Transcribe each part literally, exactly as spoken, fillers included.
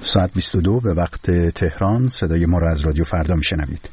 ساعت بیست و دو به وقت تهران صدای ما را از رادیو فردا میشنوید.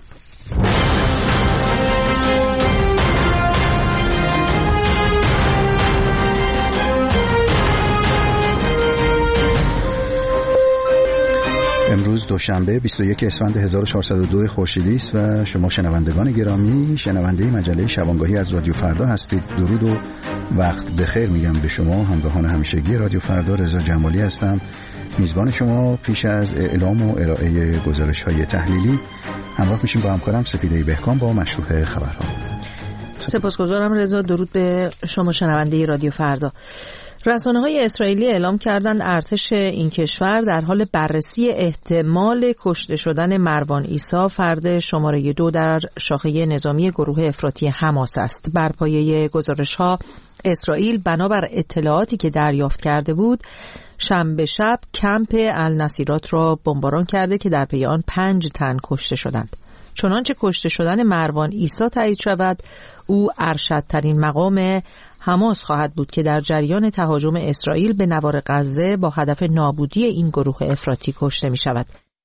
امروز دوشنبه بیست و یک اسفند هزار و چهارصد و دو خورشیدی است و شما شنوندگان گرامی شنونده مجله شبانگاهی از رادیو فردا هستید. درود و وقت بخیر میگم به شما همراهان همیشگی رادیو فردا. رضا جمالی هستم، میزبان شما. پیش از اعلام و ارائه گزارش‌های تحلیلی همراه میشیم با همکارم سپیده بهکام با مشروع خبرها. سپاسگزارم رضا. درود به شما شنونده رادیو فردا. رسانه‌های اسرائیلی اعلام کردند ارتش این کشور در حال بررسی احتمال کشته شدن مروان عیسی، فرد شماره دو در شاخه نظامی گروه افراطی حماس است. بر پایه گزارش‌ها اسرائیل بنابر اطلاعاتی که دریافت کرده بود شنبه شب کمپ النصیرات را بمباران کرده که در پی آن پنج تن کشته شدند. چنانچه کشته شدن مروان عیسی تایید شود، او ارشدترین مقام حماس خواهد بود که در جریان تهاجم اسرائیل به نوار غزه با هدف نابودی این گروه افراطی کشته می شود.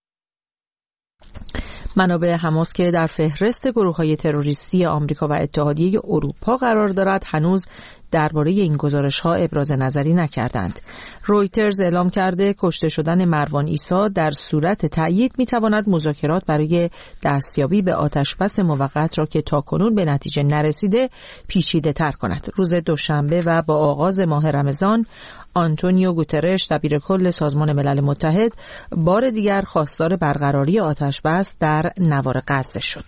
منابع حماس که در فهرست گروه‌های تروریستی آمریکا و اتحادیه اروپا قرار دارد هنوز درباره این گزارش‌ها ابراز نظری نکردند. رویترز اعلام کرده کشته شدن مروان عیسی در صورت تأیید می‌تواند مذاکرات برای دستیابی به آتشبس موقت را که تاکنون به نتیجه نرسیده پیچیده‌تر کند. روز دوشنبه و با آغاز ماه رمضان آنتونیو گوترش دبیرکل سازمان ملل متحد بار دیگر خواستار برقراری آتشبس در نوار غزه شد.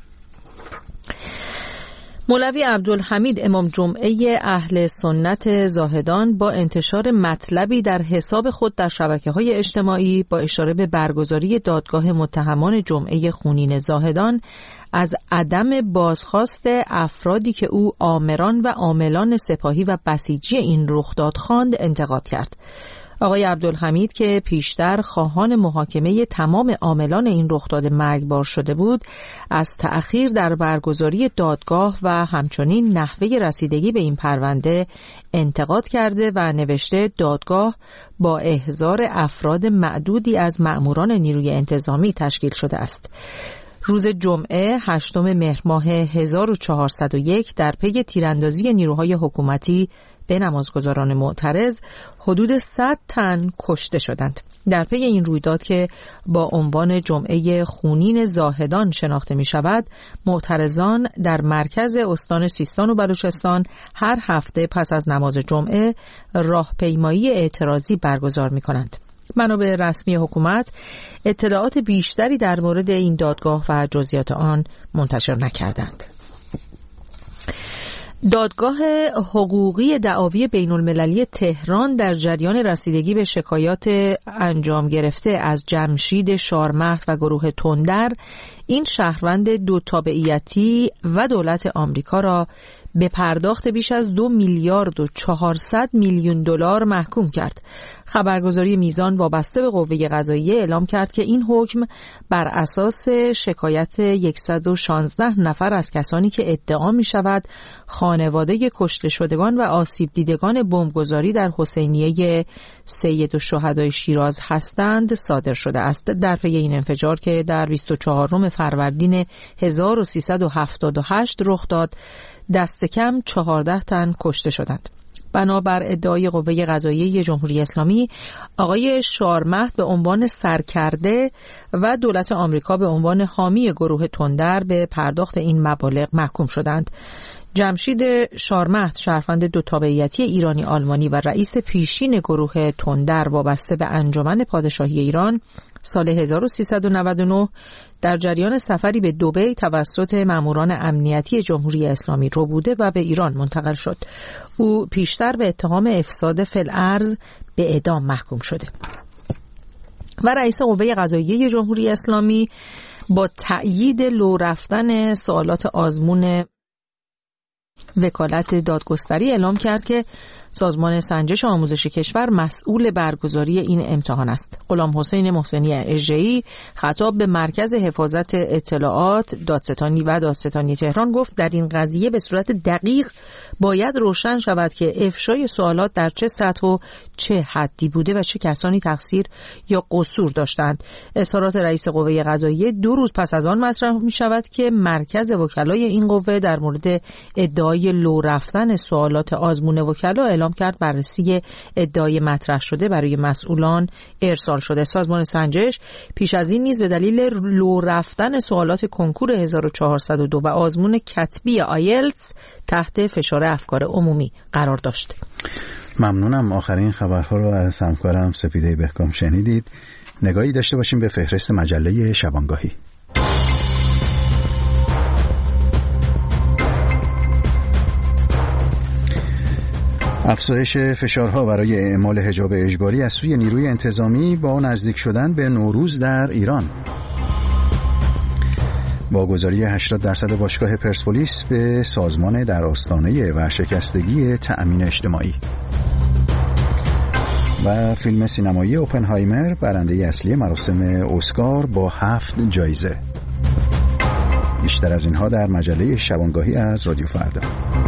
مولوی عبدالحمید امام جمعه اهل سنت زاهدان با انتشار مطلبی در حساب خود در شبکه‌های اجتماعی با اشاره به برگزاری دادگاه متهمان جمعه خونین زاهدان از عدم بازخواست افرادی که او آمران و عاملان سپاهی و بسیجی این رخداد خواند انتقاد کرد. آقای عبدالحمید که پیشتر خواهان محاکمه تمام عاملان این رخداد مرگبار شده بود، از تأخیر در برگزاری دادگاه و همچنین نحوه رسیدگی به این پرونده انتقاد کرده و نوشته دادگاه با احضار افراد معدودی از مأموران نیروی انتظامی تشکیل شده است. روز جمعه هشتم مهر ماه هزار و چهارصد و یک در پی تیراندازی نیروهای حکومتی به نمازگزاران معترض حدود صد تن کشته شدند. در پی این رویداد که با عنوان جمعه خونین زاهدان شناخته می شود، معترضان در مرکز استان سیستان و بلوچستان هر هفته پس از نماز جمعه راهپیمایی اعتراضی برگزار می کنند. منابع رسمی حکومت اطلاعات بیشتری در مورد این دادگاه و جزئیات آن منتشر نکردند. دادگاه حقوقی دعاوی بین المللی تهران در جریان رسیدگی به شکایات انجام گرفته از جمشید شارمهد و گروه تندر این شهروند دو تابعیتی و دولت آمریکا را به پرداخت بیش از دو میلیارد و چهارصد میلیون دلار محکوم کرد. خبرگزاری میزان وابسته به قوه قضاییه اعلام کرد که این حکم بر اساس شکایت صد و شانزده نفر از کسانی که ادعا می شود خانواده کشته شدگان و آسیب دیدگان بمبگذاری در حسینیه سید الشهدای شیراز هستند صادر شده است. در پی این انفجار که در بیست و چهارم فروردین هزار و سیصد و هفتاد و هشت رخ داد، دست کم چهارده تن کشته شدند. بنابر ادعای قوه قضاییه جمهوری اسلامی، آقای شارمهد به عنوان سرکرده و دولت آمریکا به عنوان حامی گروه تندر به پرداخت این مبالغ محکوم شدند. جمشید شارمهد شهروند دو تابعیتی ایرانی آلمانی و رئیس پیشین گروه تندر وابسته به انجمن پادشاهی ایران سال هزار و سیصد و نود و نه در جریان سفری به دبی توسط ماموران امنیتی جمهوری اسلامی ربوده و به ایران منتقل شد. او پیشتر به اتهام افساد فی الارض به اعدام محکوم شده و رئیس قوه قضاییه جمهوری اسلامی با تأیید لو رفتن سوالات آزمون وکالت دادگستری اعلام کرد که سازمان سنجش آموزشی کشور مسئول برگزاری این امتحان است. غلام حسین محسنی اژه‌ای خطاب به مرکز حفاظت اطلاعات دادستانی و دادستانی تهران گفت در این قضیه به صورت دقیق باید روشن شود که افشای سوالات در چه سطح و چه حدی بوده و چه کسانی تقصیر یا قصور داشتند. اظهارات رئیس قوه قضاییه دو روز پس از آن مطرح می شود که مرکز وکلای این قوه در مورد ادعای لو رفتن سوالات آزمون وکلا اعلام کرد بررسی ادعای مطرح شده برای مسئولان ارسال شده. سازمان سنجش پیش از این نیز به دلیل لو رفتن سوالات کنکور هزار و چهارصد و دو و آزمون کتبی آیلتس تحت فشار افکار عمومی قرار داشت. ممنونم. آخرین خبرها رو از همکارم سپیده بهکام شنیدید. نگاهی داشته باشیم به فهرست مجله شبانگاهی. افزایش فشارها برای اعمال حجاب اجباری از سوی نیروی انتظامی با نزدیک شدن به نوروز در ایران. با گذاری هشتاد درصد باشگاه پرسپولیس به سازمان در آستانه ورشکستگی تأمین اجتماعی. و فیلم سینمایی اوپنهایمر برنده اصلی مراسم اسکار با هفت جایزه. بیشتر از اینها در مجله شبانگاهی از رادیو فردا.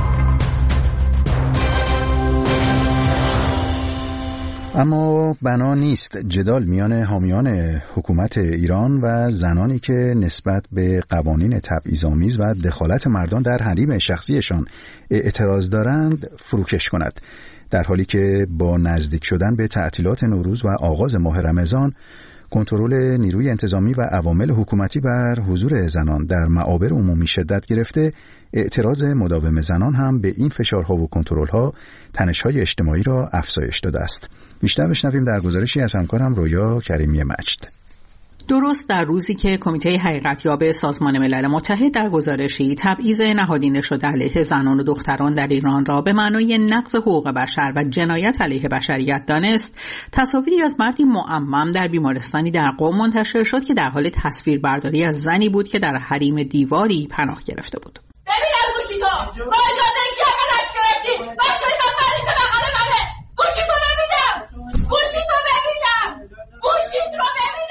اما بنا نیست جدال میان حامیان حکومت ایران و زنانی که نسبت به قوانین تبعیض‌آمیز و دخالت مردان در حریم شخصیشان اعتراض دارند فروکش کند، در حالی که با نزدیک شدن به تعطیلات نوروز و آغاز ماه رمضان کنترل نیروی انتظامی و عوامل حکومتی بر حضور زنان در معابر عمومی شدت گرفته، اعتراض مداوم زنان هم به این فشارها و کنترل‌ها تنش‌های اجتماعی را افزایش داده است. بیشتر بشنویم در گزارشی از همکارم رویا کریمی مجد. درست در روزی که کمیته حقیقتیاب سازمان ملل متحد در گزارشی تبعیض نهادینه شده علیه زنان و دختران در ایران را به معنای نقض حقوق بشر و جنایت علیه بشریت دانست، تصاویری از مردی معمم در بیمارستانی در قم منتشر شد که در حال تصویربرداری از زنی بود که در حریم دیواری پناه گرفته بود. ببینم گوشی تو با اجازه کی عکس گرفتی؟ بچه‌ی من مریض بغل منه. گوشی تو ببینم. گوشی تو ببینم. گوشی تو ببینم.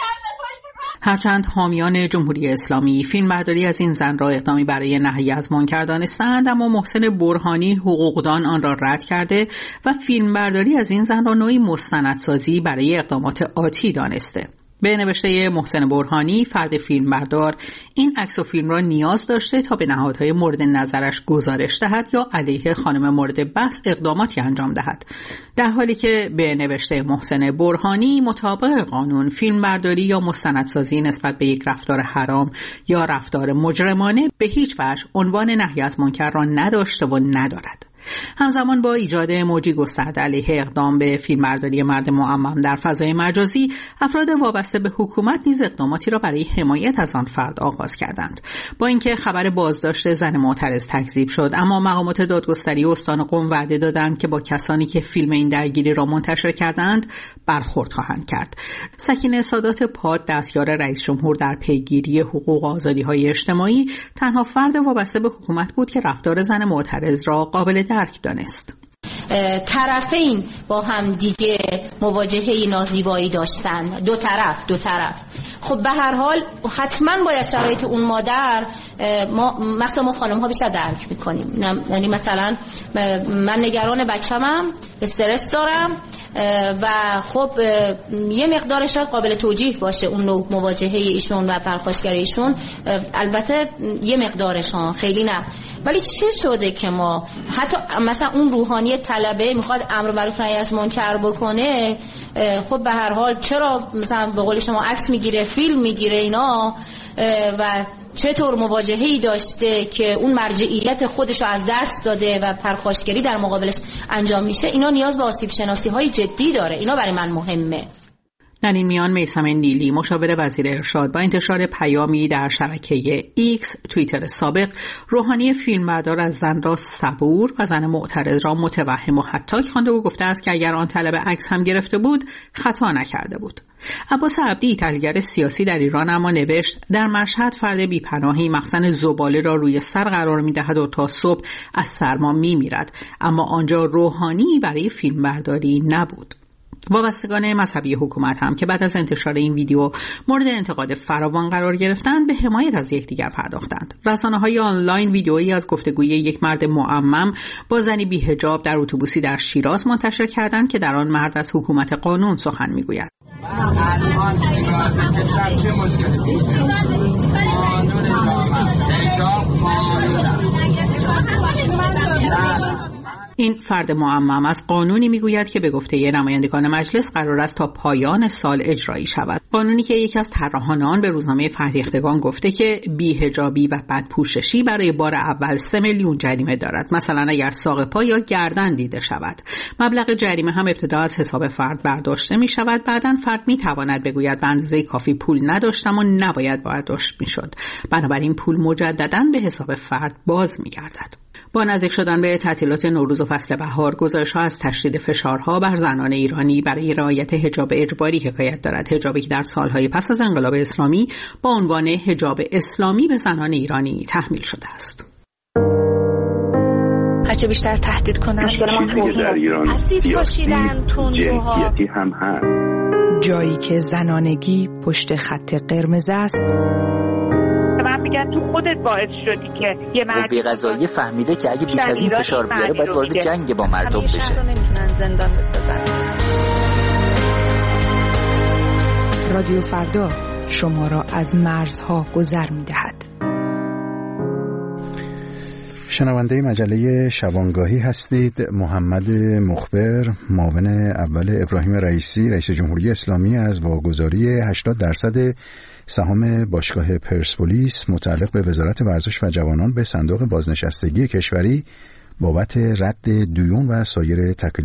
هرچند حامیان جمهوری اسلامی فیلمبرداری از این زن را اقدامی برای نهی از منکر دانستند، اما محسن برهانی حقوقدان آن را رد کرده و فیلمبرداری از این زن را نوعی مستندسازی برای اقدامات آتی دانسته. به نوشته محسن برهانی، فرد فیلمبردار این عکس و فیلم را نیاز داشته تا به نهادهای مورد نظرش گزارش دهد یا علیه خانم مورد بحث اقداماتی انجام دهد، در حالی که به نوشته محسن برهانی مطابق قانون فیلمبرداری یا مستندسازی نسبت به یک رفتار حرام یا رفتار مجرمانه به هیچ وجه عنوان نهی از منکر را نداشته و ندارد. همزمان با ایجاد موجی گسترده علیه اقدام به فیلمبرداری مرد معمم در فضای مجازی، افراد وابسته به حکومت نیز اقداماتی را برای حمایت از آن فرد آغاز کردند. با اینکه خبر بازداشت زن معترض تکذیب شد، اما مقامات دادگستری استان قم وعده دادند که با کسانی که فیلم این درگیری را منتشر کردند برخورد خواهند کرد. سکینه سادات پاد، دستیار رئیس جمهور در پیگیری حقوق و آزادی‌های اجتماعی، تنها فرد وابسته به حکومت بود که رفتار زن معترض را قابل درک دانست. طرفین با هم دیگه مواجهه نازیبایی داشتن، دو طرف دو طرف خب به هر حال حتما باید شرایط اون مادر، ما مثلا ما خانم ها بیشتر درک میکنیم، یعنی مثلا من نگران بچه‌مم، استرس دارم و خب یه مقدار شاید قابل توجیه باشه اون نوع مواجهه ایشون و پرخاشگری ایشون، البته یه مقدارش ها، خیلی نه. ولی چه شده که ما حتی مثلا اون روحانی طلبه میخواد امر معروف نهی از منکر بکنه، خب به هر حال چرا مثلا به قول شما عکس میگیره، فیلم میگیره اینا و چطور مواجهه‌ای داشته که اون مرجعیت خودش رو از دست داده و پرخاشگری در مقابلش انجام میشه، اینا نیاز به آسیب شناسی های جدی داره. اینا برای من مهمه. در این میان میثم نیلی مشاور وزیر ارشاد با انتشار پیامی در شبکه ایکس توییتر سابق روحانی فیلمبردار از زن را صبور و زن معترض را متوهم و هتاک خوانده و گفته است که اگر آن طلب عکس هم گرفته بود خطا نکرده بود. عباس عبدی تحلیلگر سیاسی در ایران اما نوشت در مشهد فرد بی‌پناهی مخزن زباله را روی سر قرار می‌دهد و تا صبح از سرما می‌میرد، اما آنجا روحانی برای فیلمبرداری نبود. وابستگان مذهبی حکومت هم که بعد از انتشار این ویدیو مورد انتقاد فراوان قرار گرفتند به حمایت از یکدیگر پرداختند. رسانه‌های آنلاین ویدیویی از گفتگوی یک مرد معمم با زنی بی‌حجاب در اتوبوسی در شیراز منتشر کردند که در آن مرد از حکومت قانون سخن می‌گوید. این فرد معمم از قانونی میگوید که به گفته نمایندگان مجلس قرار است تا پایان سال اجرایی شود. قانونی که یکی از طراحان آن به روزنامه فرهیختگان گفته که بی‌حجابی و بدپوششی برای بار اول سه میلیون جریمه دارد. مثلا اگر ساق پا یا گردن دیده شود. مبلغ جریمه هم ابتدا از حساب فرد برداشته می شود. بعداً فرد می تواند بگوید به اندازه کافی پول نداشتم و نباید برداشت می شد. بنابراین پول مجدداً به حساب فرد باز می گردد. با نزدیک شدن به تعطیلات نوروز و فصل بهار، گزارش‌ها از تشدید فشارها بر زنان ایرانی برای رعایت حجاب اجباری حکایت دارد. حجابی که در سالهای پس از انقلاب اسلامی با عنوان حجاب اسلامی به زنان ایرانی تحمیل شده است. هرچه بیشتر تهدید کنن اسید پاشیدن تندروها هم هست. جایی که زنانگی پشت خط قرمز است، من میگم تو خودت باعث شدی که یه مرد قوه قضاییه فهمیده که اگه بیش از این فشار بیاره باید وارد جنگ با مردم بشه. همیشه نمیتونن زندان بسازن. رادیو فردا شما را از مرزها گذر میدهد. شنونده مجله شبانگاهی هستید. محمد مخبر معاون اول ابراهیم رئیسی رئیس جمهوری اسلامی از واگذاری هشتاد درصد سهام باشگاه پرسپولیس متعلق به وزارت ورزش و جوانان به صندوق بازنشستگی کشوری بابت رد دیون و سایر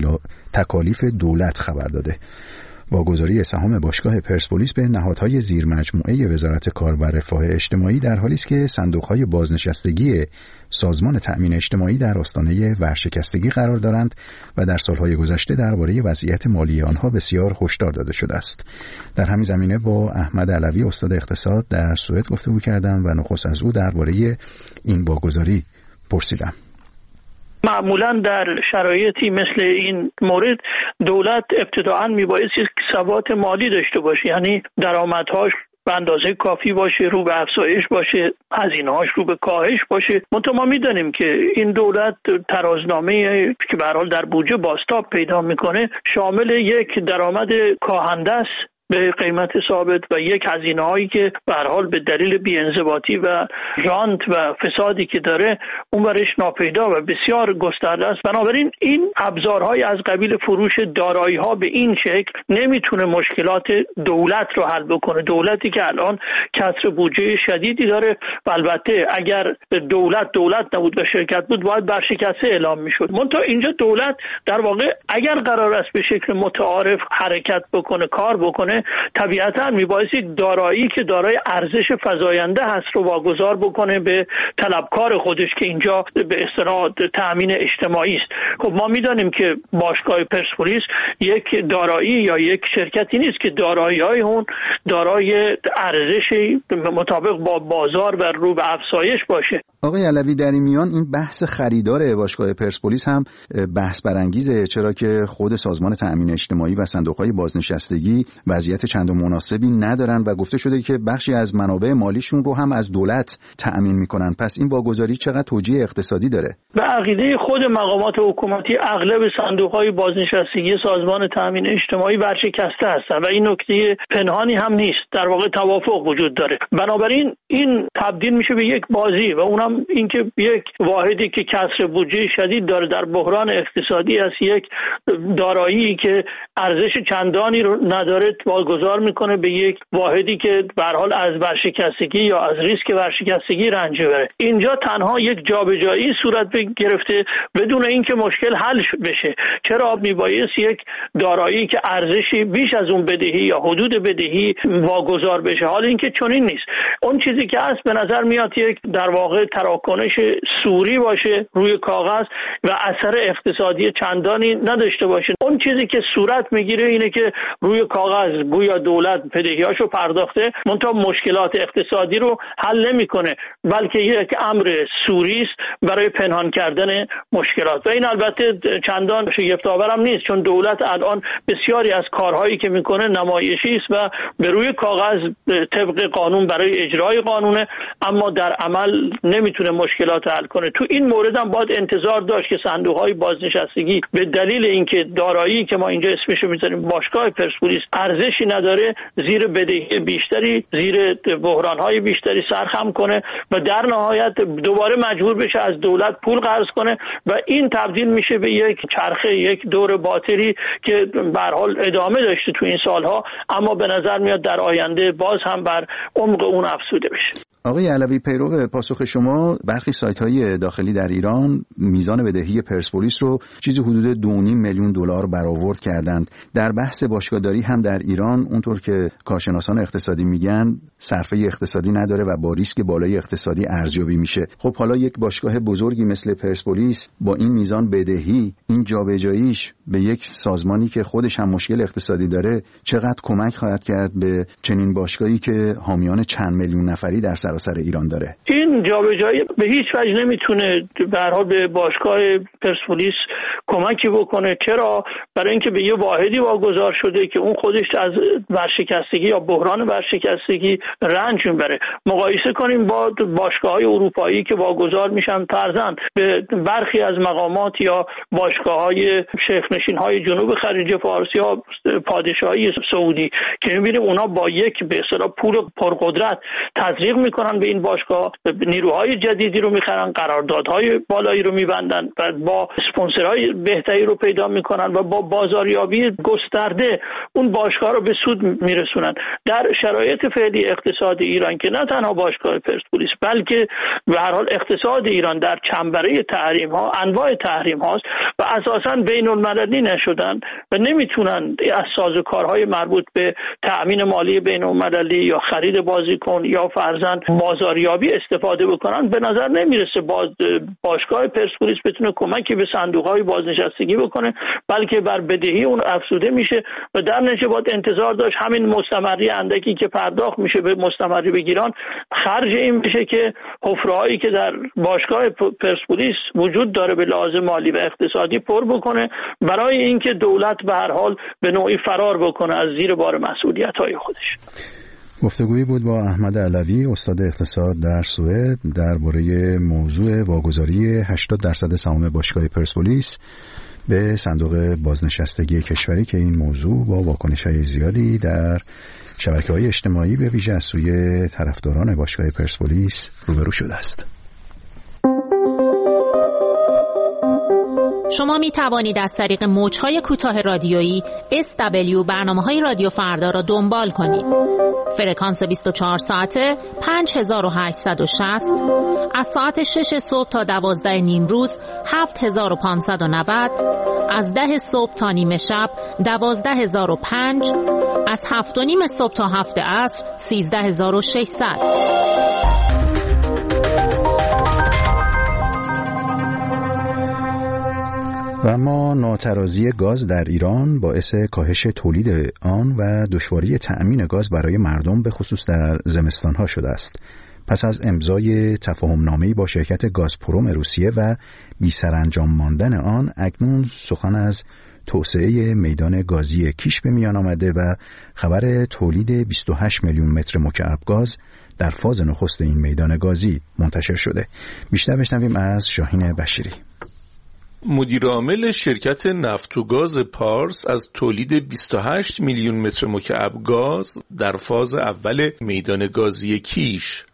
تکالیف دولت خبر داده. واگذاری سهام باشگاه پرسپولیس به نهادهای زیر مجموعه وزارت کار و رفاه اجتماعی در حالی است که صندوق‌های بازنشستگی سازمان تأمین اجتماعی در آستانه ورشکستگی قرار دارند و در سالهای گذشته درباره وضعیت مالی آنها بسیار هشدار داده شده است. در همین زمینه با احمد علوی استاد اقتصاد در سوئد گفتگو کردم و نخست از او درباره این واگذاری پرسیدم. معمولا در شرایطی مثل این مورد دولت ابتداعاً میبایستی ثبات مالی داشته باشه، یعنی درآمدهاش به اندازه کافی باشه، رو به افزایش باشه، هزینه‌هاش رو به کاهش باشه. منتها ما میدانیم که این دولت ترازنامه که به هر حال در بودجه بازتاب پیدا میکنه شامل یک درآمد کاهنده است به قیمت ثابت و یک هزینه‌هایی که به هر حال به دلیل بی‌انضباطی و رانت و فسادی که داره اون برش ناپیدا و بسیار گسترده است. بنابراین این ابزارهای از قبیل فروش دارایی‌ها به این شکل نمیتونه مشکلات دولت رو حل بکنه. دولتی که الان کسر بودجه شدیدی داره و البته اگر دولت دولت نبود و شرکت بود باید برشکسته اعلام میشد. منتها اینجا دولت در واقع اگر قرار است به شکل متعارف حرکت بکنه، کار بکنه، طبیعتاً میبایست یک دارایی که دارای ارزش فزاینده هست رو واگذار بکنه به طلبکار خودش که اینجا به اصطلاح تأمین اجتماعی است. خب ما میدانیم که باشگاه پرسپولیس یک دارایی یا یک شرکتی نیست که دارایی‌های اون دارای ارزشی مطابق با بازار و رو به افزایش باشه. آقای علوی، در این میان این بحث خریدار باشگاه پرسپولیس هم بحث برانگیزه، چرا که خود سازمان تأمین اجتماعی و صندوق‌های بازنشستگی وضعیت چند و مناسبی ندارن و گفته شده که بخشی از منابع مالیشون رو هم از دولت تأمین میکنن. پس این واگذاری چقدر توجیه اقتصادی داره؟ به عقیده خود مقامات حکومتی اغلب صندوق‌های بازنشستگی سازمان تأمین اجتماعی ورشکسته هستن و این نکته پنهانی هم نیست، در واقع توافق وجود داره. بنابراین این تبدیل میشه به یک بازی و اونم هم اینکه یک واحدی که کسر بودجه شدید داره در بحران اقتصادی است، یک دارایی که ارزش چندانی رو نداره واگذار میکنه به یک واحدی که به هر حال از ورشکستگی یا از ریسک ورشکستگی رنج بره. اینجا تنها یک جابجایی صورت گرفته بدون اینکه مشکل حل بشه. چرا میبایست یک دارایی که ارزشی بیش از اون بدهی یا حدود بدهی واگذار بشه؟ حال اینکه چنین نیست. اون چیزی که هست به نظر میاد یک در واقع تراکنش سوری باشه روی کاغذ و اثر اقتصادی چندانی نداشته باشه. اون چیزی که صورت میگیره اینه که روی کاغذ گویا دولت بدهیاشو پرداخته، منتها مشکلات اقتصادی رو حل نمیکنه، بلکه یک امر سوری است برای پنهان کردن مشکلات. و این البته چندان شگفت‌آور هم نیست، چون دولت الان بسیاری از کارهایی که میکنه نمایشی است و به روی کاغذ طبق قانون برای اجرای قانونه، اما در عمل نمیتونه مشکلات حل کنه. تو این مورد هم باید انتظار داشت که صندوق‌های بازنشستگی به دلیل اینکه دارایی که ما اینجا اسمش رو میذاریم باشگاه پرسپولیس ارزشی نداره، زیر بدهی بیشتری، زیر بحران‌های بیشتری سرخم کنه و در نهایت دوباره مجبور بشه از دولت پول قرض کنه و این تبدیل میشه به یک چرخه، یک دور باطلی که به هر حال ادامه داشته تو این سالها، اما به نظر میاد در آینده باز هم بر عمق اون افزوده بشه. آقای علوی، پیرو پاسخ شما، برخی سایت‌های داخلی در ایران میزان بدهی پرسپولیس رو چیزی حدود دو و نیم میلیون دلار برآورد کردند. در بحث باشگاهداری هم در ایران اونطور که کارشناسان اقتصادی میگن صرفه اقتصادی نداره و با ریسک بالای اقتصادی ارزیابی میشه. خب حالا یک باشگاه بزرگی مثل پرسپولیس با این میزان بدهی، این جابجاییش به یک سازمانی که خودش هم مشکل اقتصادی داره چقدر کمک خواهد کرد به چنین باشگاهی که حامیان چند میلیون نفری در سراسر ایران داره؟ این جابجایی به هیچ وجه نمیتونه به هر حال به باشگاه پرسپولیس کمکی بکنه. چرا؟ برای اینکه به یه واحدی واگذار شده که اون خودش از ورشکستگی یا بحران ورشکستگی رنج میبره. مقایسه کنیم با باشگاه‌های اروپایی که واگذار میشن فرضاً به برخی از مقامات یا باشگاه‌های شیخ‌نشین‌های جنوب خلیج فارس یا پادشاهی سعودی که می‌بینیم اونا با یک به اصطلاح پول پرقدرت تزریق میکنن به این باشگاه، نیروهای جدیدی رو میخرن، قراردادهای بالایی رو میبندن و با اسپانسرهای بهتری رو پیدا میکنن و با بازاریابی گسترده اون باشگاه رو به سود میرسونن. در شرایط فعلی اقتصاد ایران که نه تنها باشگاه پرسپولیس بلکه به هر حال اقتصاد ایران در چنبره تحریم ها، انواع تحریم هاست و اساساً بین المللی نشدن و نمیتونن از سازوکارهای مربوط به تأمین مالی بین المللی یا خرید بازیکن یا فرضاً بازاریابی استفاده بکنن. به نظر نمیرسه باز باشگاه پرسپولیس بتونه کمکی به صندوق‌های بازنشستگی بکنه، بلکه بر بدهی اون افزوده میشه و در نتیجه باید انتظار داشت همین مستمری اندکی که پرداخت میشه به مستمری بگیران خرج این بشه که حفره‌هایی که در باشگاه پرسپولیس وجود داره به لحاظ مالی و اقتصادی پر بکنه برای اینکه دولت به هر حال به نوعی فرار بکنه از زیر بار مسئولیت‌های خودش. گفتگویی بود با احمد علوی، استاد اقتصاد در سوئد، درباره موضوع واگذاری هشتاد درصد سهام باشگاه پرسپولیس به صندوق بازنشستگی کشوری که این موضوع با واکنش‌های زیادی در شبکه‌های اجتماعی به ویژه از سوی طرفداران باشگاه پرسپولیس روبرو شده است. شما می توانید از طریق موج‌های کوتاه رادیویی اس دبلیو برنامه‌های رادیو فردا را دنبال کنید. فرکانس بیست و چهار ساعته پنج هزار و هشتصد و شصت، از ساعت شش صبح تا دوازده نیم روز هفت هزار و پانصد و نود، از ده صبح تا نیمه شب دوازده هزار و پنج، از هفت و نیم صبح تا هفت عصر سیزده هزار و ششصد. و اما ناترازی گاز در ایران باعث کاهش تولید آن و دشواری تأمین گاز برای مردم به خصوص در زمستانها شده است. پس از امضای تفاهم‌نامه‌ای با شرکت گازپروم روسیه و بی‌سرانجام ماندن آن، اکنون سخن از توسعه میدان گازی کیش به میان آمده و خبر تولید بیست و هشت میلیون متر مکعب گاز در فاز نخست این میدان گازی منتشر شده. بیشتر بشنویم از شاهین بشیری. مدیر عامل شرکت نفت و گاز پارس از تولید بیست و هشت میلیون متر مکعب گاز در فاز اول میدان گازی کیش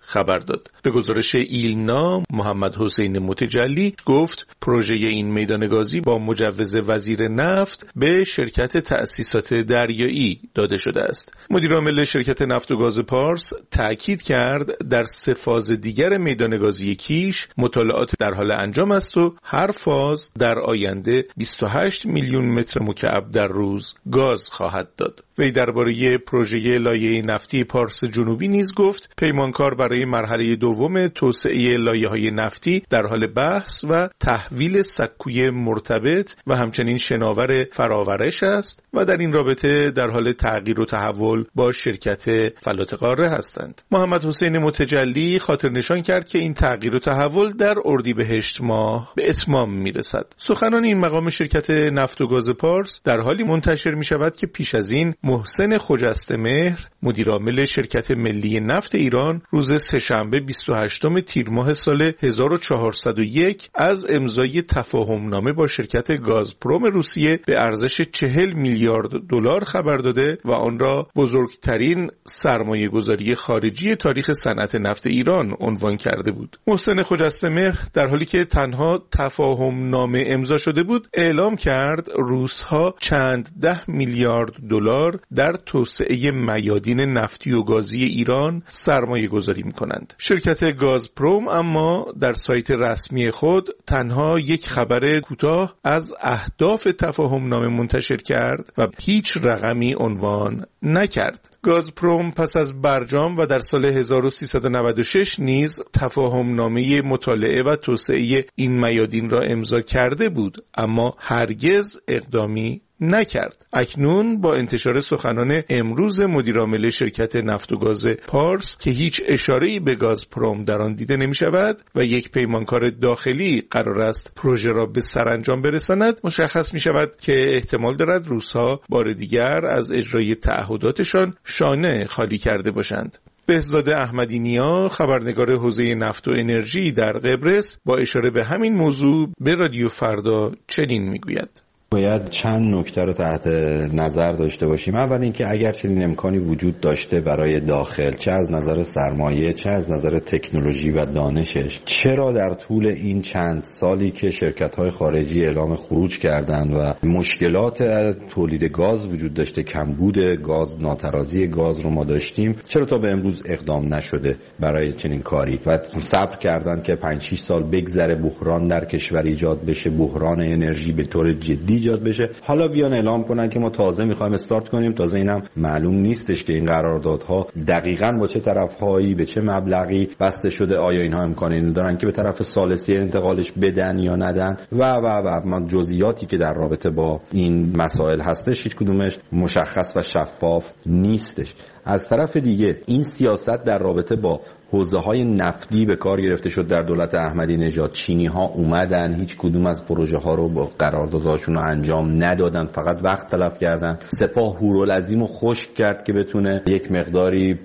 خبر داد. به گزارش ایلنا، محمد حسین متجلی گفت پروژه این میدان گازی با مجوز وزیر نفت به شرکت تأسیسات دریایی داده شده است. مدیر عامل شرکت نفت و گاز پارس تأکید کرد در سه فاز دیگر میدان گازی کیش مطالعات در حال انجام است و هر فاز در آینده بیست و هشت میلیون متر مکعب در روز گاز خواهد داد. وی درباره پروژه لایه نفتی پارس جنوبی نیز گفت پیمانکار برای مرحله دوم توسعه لایه‌های نفتی در حال بحث و تحویل سکوی مرتبط و همچنین شناور فراورش است و در این رابطه در حال تغییر و تحول با شرکت فلات قاره هستند. محمد حسین متجلی خاطر نشان کرد که این تغییر و تحول در اردیبهشت ماه به اتمام میرسد. سخنان این مقام شرکت نفت و گاز پارس در حالی منتشر می شود که پیش از این محسن خجستمهر مدیر عامل شرکت ملی نفت ایران روز سه‌شنبه بیست و هشتم تیر ماه سال هزار و چهارصد و یک از امضای تفاهم نامه با شرکت گازپروم روسیه به ارزش چهل میلیارد دلار خبر داده و آن را بزرگترین سرمایه گذاری خارجی تاریخ صنعت نفت ایران عنوان کرده بود. محسن خجستمهر در حالی که تنها تفاهم نامه امضا شده بود اعلام کرد روس‌ها چند ده میلیارد دلار در توسعه میادین نفتی و گازی ایران سرمایه گذاری می کنند. شرکت گازپروم اما در سایت رسمی خود تنها یک خبر کوتاه از اهداف تفاهم نامه منتشر کرد و هیچ رقمی عنوان نکرد. گازپروم پس از برجام و در سال هزار و سیصد و نود و شش نیز تفاهم نامه مطالعه و توسعه این میادین را امضا کرده بود اما هرگز اقدامی نکرد. اکنون با انتشار سخنان امروز مدیر عامل شرکت نفت و گاز پارس که هیچ اشاره‌ای به گازپروم در آن دیده نمی‌شود و یک پیمانکار داخلی قرار است پروژه را به سرانجام برساند، مشخص می‌شود که احتمال دارد روس‌ها بار دیگر از اجرای تعهداتشان شانه خالی کرده باشند. بهزاد احمدی نیا، خبرنگار حوزه نفت و انرژی در قبرس، با اشاره به همین موضوع به رادیو فردا چنین میگوید: باید چند نکته رو تحت نظر داشته باشیم. اول اینکه اگر چنین امکانی وجود داشته برای داخل، چه از نظر سرمایه چه از نظر تکنولوژی و دانشش، چرا در طول این چند سالی که شرکت‌های خارجی اعلام خروج کردند و مشکلات تولید گاز وجود داشته، کمبود گاز، ناترازی گاز رو ما داشتیم، چرا تا به امروز اقدام نشده برای چنین کاری و صبر کردن که پنج شش سال بگذره بحران در کشور ایجاد بشه، بحران انرژی به طور جدی ایجاد بشه، حالا بیان اعلام کنن که ما تازه میخوایم استارت کنیم. تازه اینم معلوم نیستش که این قراردادها دقیقاً با چه طرف‌هایی به چه مبلغی بسته شده، آیا اینها امکان اینو دارن که به طرف ثالثی انتقالش بدن یا ندن و و و ما جزئیاتی که در رابطه با این مسائل هستش هیچ کدومش مشخص و شفاف نیستش. از طرف دیگه این سیاست در رابطه با حوزه‌های نفتی به کار گرفته شد در دولت احمدی نژاد. چینی‌ها اومدن هیچ کدوم از پروژه‌ها رو با قراردادهاشون رو انجام ندادن، فقط وقت تلف کردن. سپاه هورالعظیم رو خشک کرد که بتونه یک مقداری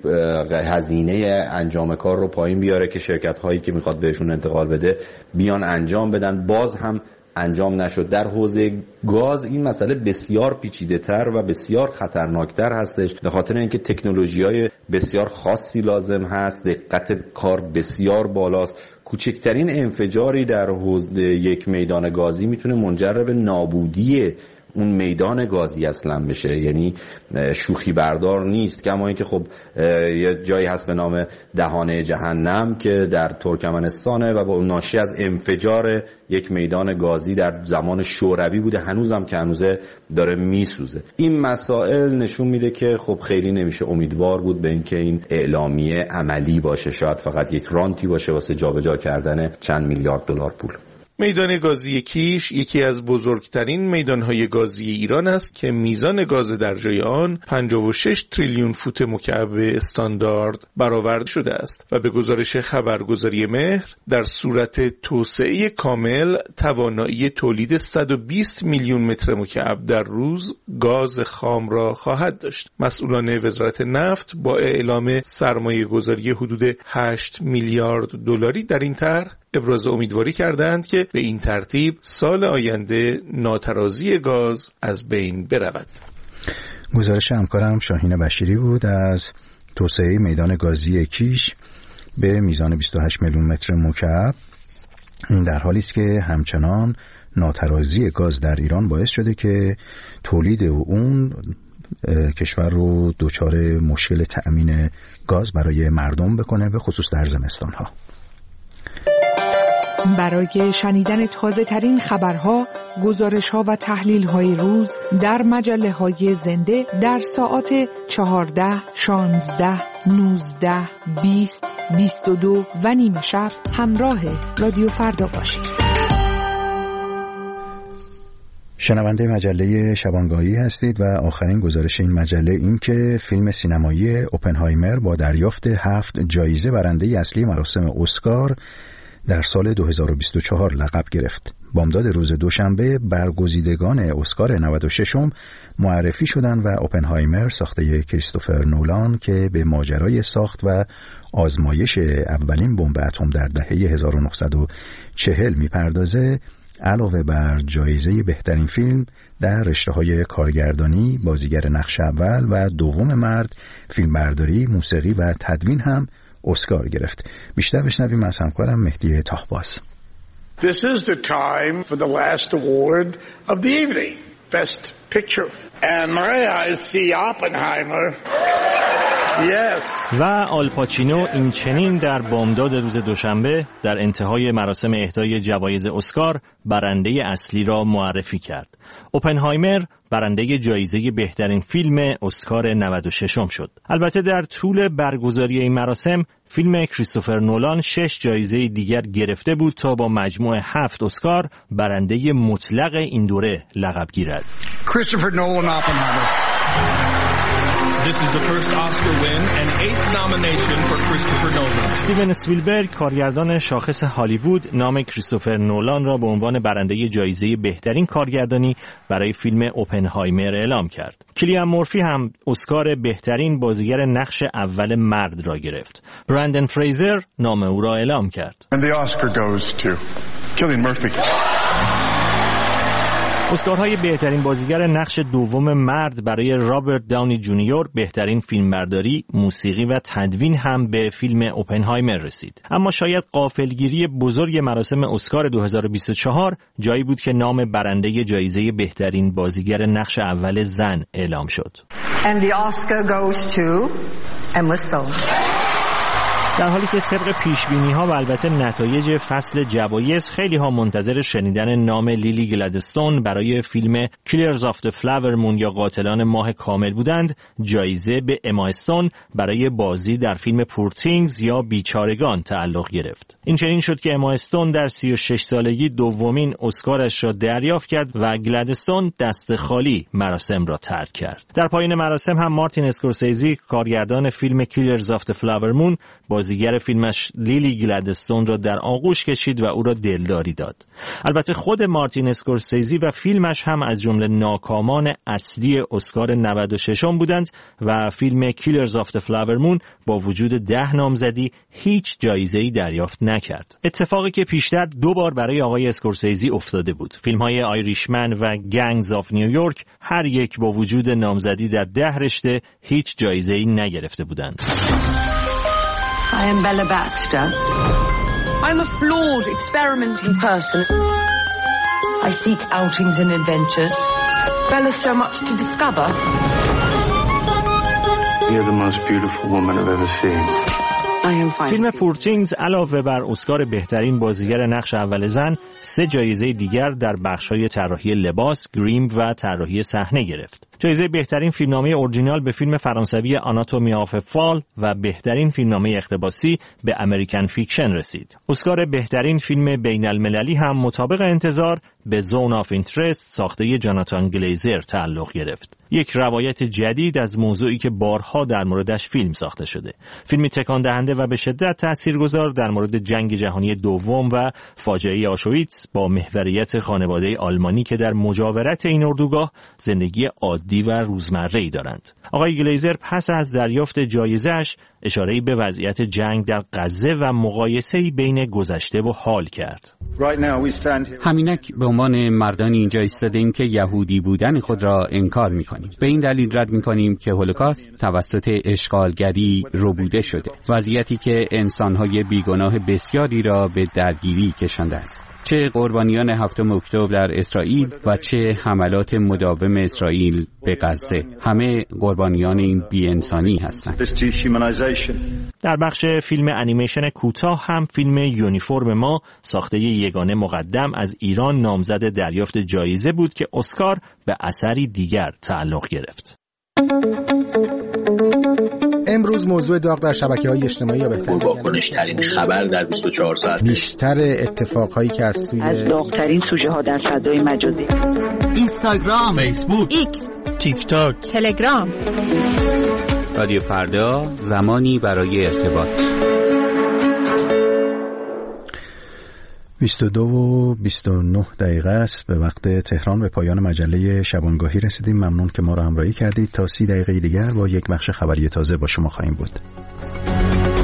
هزینه انجام کار رو پایین بیاره که شرکت‌هایی که میخواد بهشون انتقال بده بیان انجام بدن، باز هم انجام نشد. در حوزه گاز این مسئله بسیار پیچیده‌تر و بسیار خطرناکتر هستش، به خاطر اینکه تکنولوژی‌های بسیار خاصی لازم هست، دقت کار بسیار بالاست. کوچکترین انفجاری در حوزه یک میدان گازی میتونه منجر به نابودی اون میدان گازی اصلا بشه، یعنی شوخی بردار نیست. کما اینکه خب یه جایی هست به نام دهانه جهنم که در ترکمنستانه و با ناشی از انفجار یک میدان گازی در زمان شوروی بوده، هنوزم که هنوزه داره میسوزه. این مسائل نشون میده که خب خیلی نمیشه امیدوار بود به اینکه این اعلامیه عملی باشه، شاید فقط یک رانتی باشه واسه جابجا کردن چند میلیارد دلار پول. میدان گازی کیش یکی از بزرگترین میدانهای گازی ایران است که میزان گاز در جای آن پنجاه و شش تریلیون فوت مکعب استاندارد برآورده شده است و به گزارش خبرگزاری مهر در صورت توسعه کامل توانایی تولید صد و بیست میلیون متر مکعب در روز گاز خام را خواهد داشت. مسئولان وزارت نفت با اعلام سرمایه گذاری حدود هشت میلیارد دلاری در این طرح ابراز امیدواری کردند که به این ترتیب سال آینده ناترازی گاز از بین برود. گزارش همکارم شاهین بشیری بود از توسعه میدان گازی کیش به میزان بیست و هشت میلیون متر مکعب. این در حالی است که همچنان ناترازی گاز در ایران باعث شده که تولید اون کشور رو دچار مشکل تأمین گاز برای مردم بکنه، به خصوص در زمستان‌ها. برای شنیدن تازه ترین خبرها، گزارش‌ها و تحلیل‌های روز در مجله‌های زنده در ساعات چهارده، شانزده، نوزده، بیست، بیست و دو و نیم شب همراه رادیو فردا باشید. شنونده مجله شبانگاهی هستید و آخرین گزارش این مجله این که فیلم سینمایی اوپنهایمر با دریافت هفت جایزه برنده اصلی مراسم اسکار در سال دو هزار و بیست و چهار لقب گرفت. بامداد روز دوشنبه برگزیدگان اسکار نود و شش معرفی شدند و اوپنهایمر ساخته کریستوفر نولان که به ماجرای ساخت و آزمایش اولین بمب اتم در دهه هزار و نهصد و چهل میپردازه، علاوه بر جایزه بهترین فیلم در رشته‌های کارگردانی، بازیگر نقش اول و دوم مرد، فیلمبرداری، موسیقی و تدوین هم اسکار گرفت. بیشتر بشنویم از همکارم مهدی طاهباز. This is the time for the last award of the evening, Best Picture. And may I see Oppenheimer? Yes. و آلپاچینو این چنین در بامداد روز دوشنبه در انتهای مراسم اهدای جوایز اسکار برنده اصلی را معرفی کرد. اوپنهایمر برنده جایزه بهترین فیلم اسکار نود و شش شد. البته در طول برگزاری این مراسم فیلم کریستوفر نولان شش جایزه دیگر گرفته بود تا با مجموع هفت اسکار برنده مطلق این دوره لقب گیرد. Christopher Nolan Oppenheimer. This is the first Oscar win and eighth nomination for Christopher Nolan. استیون اسپیلبرگ کارگردان شاخص هالیوود نام کریستوفر نولان را به عنوان برنده جایزه بهترین کارگردانی برای فیلم اوپنهایمر اعلام کرد. کلیان مورفی هم اسکار بهترین بازیگر نقش اول مرد را گرفت. برندن فریزر نام او را اعلام کرد. And the Oscar goes to Cillian Murphy. اسکارهای بهترین بازیگر نقش دوم مرد برای رابرت داونی جونیور، بهترین فیلمبرداری، موسیقی و تدوین هم به فیلم اوپنهایمر رسید. اما شاید غافلگیری بزرگ مراسم اسکار دو هزار و بیست و چهار جایی بود که نام برنده جایزه بهترین بازیگر نقش اول زن اعلام شد. And the Oscar goes to Emma Stone. در حالی که طبق پیشبینی‌ها و البته نتایج فصل جوایز خیلی ها منتظر شنیدن نام لیلی گلادستون برای فیلم کیلرز آف دی فلاور مون یا قاتلان ماه کامل بودند، جایزه به اما استون برای بازی در فیلم پور تینگز یا بیچارگان تعلق گرفت. این چنین شد که اما استون در سی و شش سالگی دومین اسکارش را دریافت کرد و گلادستون دست خالی مراسم را ترک کرد. در پایان مراسم هم مارتین اسکورسیزی کارگردان فیلم کیلرز آف دی فلاور مون بازیگر فیلمش لیلی گلادستون را در آغوش کشید و او را دلداری داد. البته خود مارتین اسکورسیزی و فیلمش هم از جمله ناکامان اصلی اسکار نود و شش بودند و فیلم کیلرز آف دی فلاور مون با وجود ده نامزدی هیچ جایزه‌ای دریافت نکرد. اتفاقی که پیشتر دو بار برای آقای اسکورسیزی افتاده بود. فیلم‌های آیریشمن و گنگز آف نیویورک هر یک با وجود نامزدی در ده رشته هیچ جایزه‌ای نگرفته بودند. I am Bella Baxter. I'm a flawed, experimenting person. I seek outings and adventures. Bella's so much to discover. You're the most beautiful woman I've ever seen. فیلم پور تینگز علاوه بر اسکار بهترین بازیگر نقش اول زن، سه جایزه دیگر در بخش‌های طراحی لباس، گریم و طراحی صحنه گرفت. جایزه بهترین فیلمنامه اورجینال به فیلم فرانسوی آناتومی آف فال و بهترین فیلمنامه اقتباسی به امریکن فیکشن رسید. اسکار بهترین فیلم بین المللی هم مطابق انتظار به زون آف اینترست ساخته جاناتان گلیزر تعلق گرفت. یک روایت جدید از موضوعی که بارها در موردش فیلم ساخته شده. فیلمی تکان دهنده و به شدت تاثیرگذار در مورد جنگ جهانی دوم و فاجعه آشویتس با محوریت خانواده آلمانی که در مجاورت این اردوگاه زندگی عادی عادی و روزمره‌ای دارند. آقای گلیزر پس از دریافت جایزه‌اش اشاره‌ای به وضعیت جنگ در غزه و مقایسه‌ای بین گذشته و حال کرد. همینک به عنوان مردانی اینجا ایستادیم که یهودی بودن خود را انکار می‌کنیم. به این دلیل رد می‌کنیم که هولوکاست توسط اشغالگری ربوده شده، وضعیتی که انسان‌های بیگناه بسیاری را به درگیری کشانده است. چه قربانیان هفتم اکتبر در اسرائیل و چه حملات مداوم اسرائیل به غزه، همه قربانیان این بی‌انسانی هستند. در بخش فیلم انیمیشن کوتاه هم فیلم یونیفرم ما ساخته یگانه مقدم از ایران نامزد دریافت جایزه بود که اسکار به اثری دیگر تعلق گرفت. امروز موضوع داغ در شبکه‌های اجتماعی یا بهتر واکنش‌ترین خبر در بیست و چهار ساعت، بیشتر اتفاقهایی که از سوی از داغ‌ترین سوژه ها در فضای مجازی، اینستاگرام، فیسبوک، ایکس، تیک تاک، تلگرام. رادیو فردا، زمانی برای ارتباط. بیست و دو و بیست و نه دقیقه است به وقت تهران. به پایان مجله شبانگاهی رسیدیم. ممنون که ما را همراهی کردید. تا سی دقیقه دیگر با یک بخش خبری تازه با شما خواهیم بود.